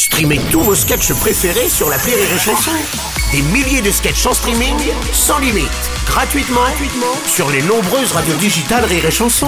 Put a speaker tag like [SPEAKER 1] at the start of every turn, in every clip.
[SPEAKER 1] Streamez tous vos sketchs préférés sur l'appli Rire et Chanson. Des milliers de sketchs en streaming, sans limite, gratuitement sur les nombreuses radios digitales Rire et Chanson.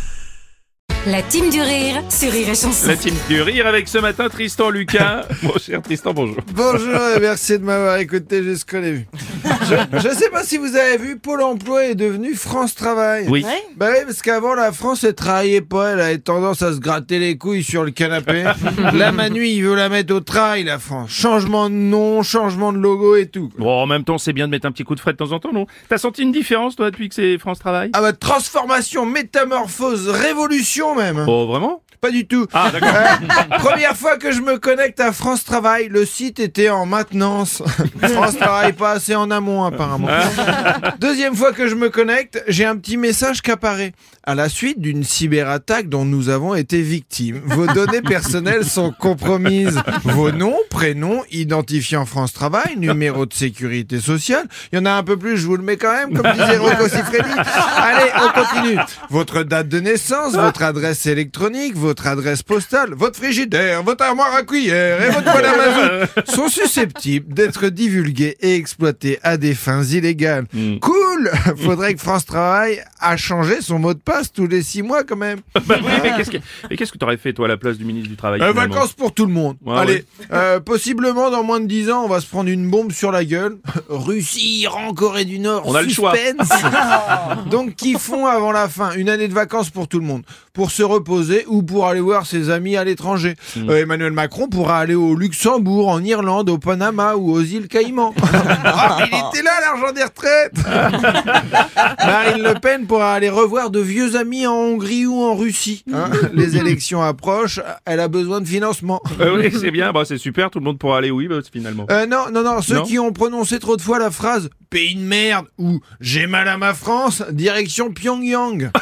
[SPEAKER 2] La team du rire sur Rire et Chanson.
[SPEAKER 3] La team du rire avec ce matin Tristan Lucas. Mon cher Tristan, bonjour.
[SPEAKER 4] Bonjour et merci de m'avoir écouté jusqu'au début. Je sais pas si vous avez vu, Pôle emploi est devenu France Travail.
[SPEAKER 3] Oui.
[SPEAKER 4] Bah oui, parce qu'avant la France elle travaillait pas, elle avait tendance à se gratter les couilles sur le canapé. Là Manu il veut la mettre au travail la France. Changement de nom, changement de logo et tout.
[SPEAKER 3] Bon, en même temps, c'est bien de mettre un petit coup de frais de temps en temps, non? T'as senti une différence, toi, depuis que c'est France Travail?
[SPEAKER 4] Ah bah transformation, métamorphose, révolution même.
[SPEAKER 3] Oh, vraiment?
[SPEAKER 4] Pas du tout.
[SPEAKER 3] Ah, d'accord.
[SPEAKER 4] Première fois que je me connecte à France Travail, le site était en maintenance. France Travail pas assez en amont apparemment. Deuxième fois que je me connecte, j'ai un petit message qui apparaît. À la suite d'une cyberattaque dont nous avons été victimes, vos données personnelles sont compromises. Vos noms, prénoms, identifiant France Travail, numéro de sécurité sociale. Il y en a un peu plus, je vous le mets quand même, comme disait Rocco Siffredi. Allez, on continue. Votre date de naissance, votre adresse électronique, votre adresse postale, votre frigidaire, votre armoire à cuillère et votre bol à mazout sont susceptibles d'être divulgués et exploités à des fins illégales. Cool! Faudrait que France Travail a changé son mot de passe tous les 6 mois quand même.
[SPEAKER 3] Bah oui, mais qu'est-ce que t'aurais fait, toi, à la place du ministre du Travail? Finalement
[SPEAKER 4] Vacances pour tout le monde.
[SPEAKER 3] Ouais,
[SPEAKER 4] Allez, possiblement dans moins de 10 ans, on va se prendre une bombe sur la gueule. Russie, Iran, Corée du Nord,
[SPEAKER 3] On a le choix.
[SPEAKER 4] suspense. Donc, qui font avant la fin une année de vacances pour tout le monde, pour se reposer ou pour aller voir ses amis à l'étranger. Emmanuel Macron pourra aller au Luxembourg, en Irlande, au Panama ou aux îles Caïmans. Ah, il était là, l'argent des retraites. Marine Le Pen pourra aller revoir de vieux amis en Hongrie ou en Russie. Les élections approchent, elle a besoin de financement.
[SPEAKER 3] Oui, c'est bien, bah, c'est super, tout le monde pourra aller, oui, bah, finalement.
[SPEAKER 4] Non, ceux
[SPEAKER 3] Non
[SPEAKER 4] qui ont prononcé trop de fois la phrase « pays de merde » ou « j'ai mal à ma France », direction Pyongyang.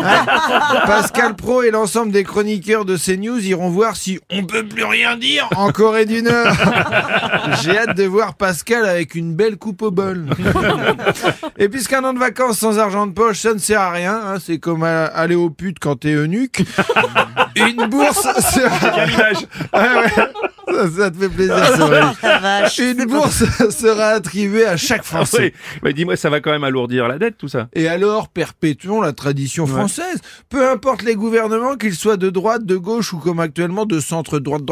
[SPEAKER 4] Pascal Praud et l'ensemble des chroniqueurs de CNews iront voir si on peut plus rien dire en Corée du Nord. J'ai hâte de voir Pascal avec une belle coupe au bol. Et puisqu'un an de vacances sans argent de poche, ça ne sert à rien, c'est comme aller au pute quand t'es eunuque. Une bourse sera...
[SPEAKER 3] Quelle image.
[SPEAKER 4] Ça te fait plaisir, ça va. Une bourse sera attribuée à chaque Français.
[SPEAKER 3] Oui, mais dis-moi, ça va quand même alourdir la dette, tout ça.
[SPEAKER 4] Et alors, perpétuons la tradition française. Peu importe les gouvernements, qu'ils soient de droite, de gauche ou comme actuellement de centre droite.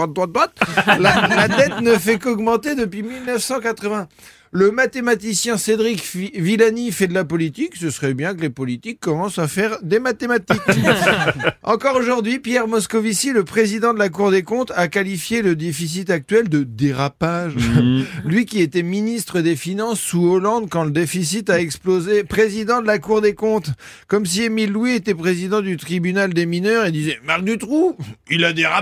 [SPEAKER 4] La dette ne fait qu'augmenter depuis 1980. Le mathématicien Cédric Villani fait de la politique. Ce serait bien que les politiques commencent à faire des mathématiques. Encore aujourd'hui, Pierre Moscovici, le président de la Cour des comptes, a qualifié le déficit actuel de dérapage. Lui qui était ministre des Finances sous Hollande quand le déficit a explosé, président de la Cour des comptes. Comme si Émile Louis était président du tribunal des mineurs et disait « Marc Dutroux, il a dérapé !»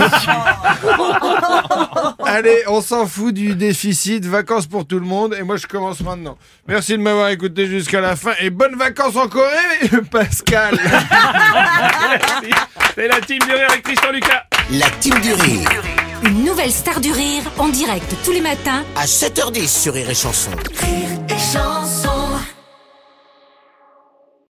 [SPEAKER 4] Allez, on s'en fout du déficit, vacances pour tout le monde, et moi je commence maintenant. Merci de m'avoir écouté jusqu'à la fin, et bonnes vacances en Corée, Pascal.
[SPEAKER 3] Merci. C'est la team du rire avec Tristan Lucas.
[SPEAKER 1] La team du rire,
[SPEAKER 2] Une nouvelle star du rire en direct tous les matins
[SPEAKER 1] à 7h10 sur Rire et Chanson.
[SPEAKER 2] Rire et Chanson.